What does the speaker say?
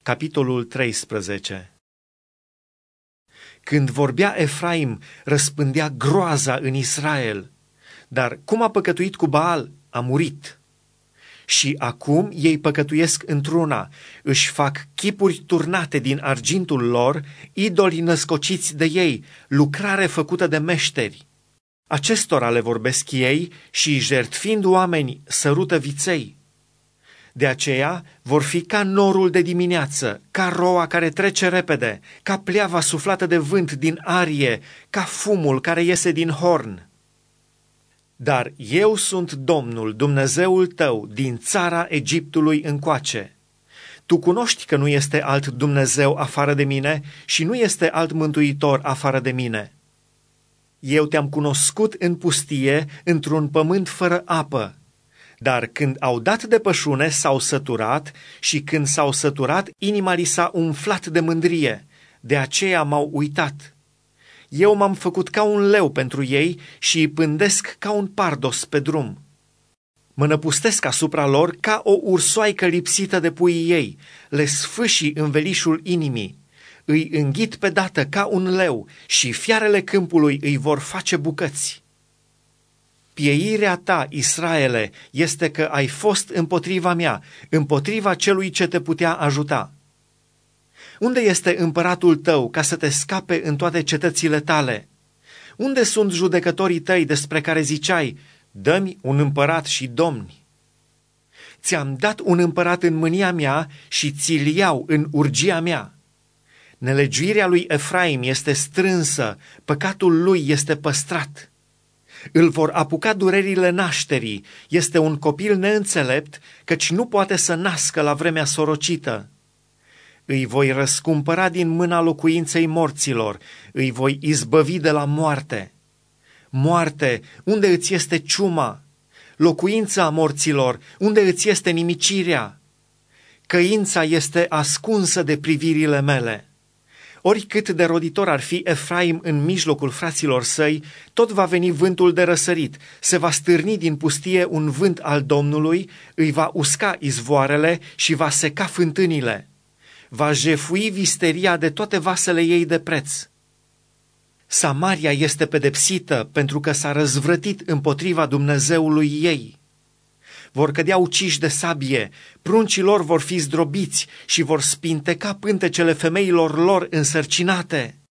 Capitolul 13. Când vorbea Efraim, răspândea groaza în Israel, dar cum a păcătuit cu Baal, a murit. Și acum ei păcătuiesc într-una, își fac chipuri turnate din argintul lor, idoli născociți de ei, lucrare făcută de meșteri. Acestora le vorbesc ei și, jertfind oameni, sărută viței. De aceea vor fi ca norul de dimineață, ca roa care trece repede, ca pleava suflată de vânt din arie, ca fumul care iese din horn. Dar eu sunt Domnul, Dumnezeul tău, din țara Egiptului încoace. Tu cunoști că nu este alt Dumnezeu afară de mine și nu este alt mântuitor afară de mine. Eu te-am cunoscut în pustie, într-un pământ fără apă. Dar când au dat de pășune, s-au săturat și când s-au săturat, inima li s-a umflat de mândrie. De aceea m-au uitat. Eu m-am făcut ca un leu pentru ei și îi pândesc ca un pardos pe drum. Mă năpustesc asupra lor ca o ursoaică lipsită de puii ei, le sfâșii învelișul inimii. Îi înghit pe dată ca un leu și fiarele câmpului îi vor face bucăți. Pieirea ta, Israele, este că ai fost împotriva mea, împotriva celui ce te putea ajuta. Unde este împăratul tău ca să te scape în toate cetățile tale? Unde sunt judecătorii tăi despre care ziceai, dă-mi un împărat și domni? Ți-am dat un împărat în mânia mea și ți-l iau în urgia mea. Nelegiuirea lui Efraim este strânsă, păcatul lui este păstrat. Îl vor apuca durerile nașterii, este un copil neînțelept, căci nu poate să nască la vremea sorocită. Îi voi răscumpăra din mâna locuinței morților, îi voi izbăvi de la moarte. Moarte, unde îți este ciuma? Locuința morților, unde îți este nimicirea? Căința este ascunsă de privirile mele. Oricât de roditor ar fi Efraim în mijlocul fraților săi, tot va veni vântul de răsărit, se va stârni din pustie un vânt al Domnului, îi va usca izvoarele și va seca fântânile. Va jefui visteria de toate vasele ei de preț. Samaria este pedepsită pentru că s-a răzvrătit împotriva Dumnezeului ei. Vor cădea uciși de sabie, pruncii lor vor fi zdrobiți și vor spinteca pântecele femeilor lor însărcinate.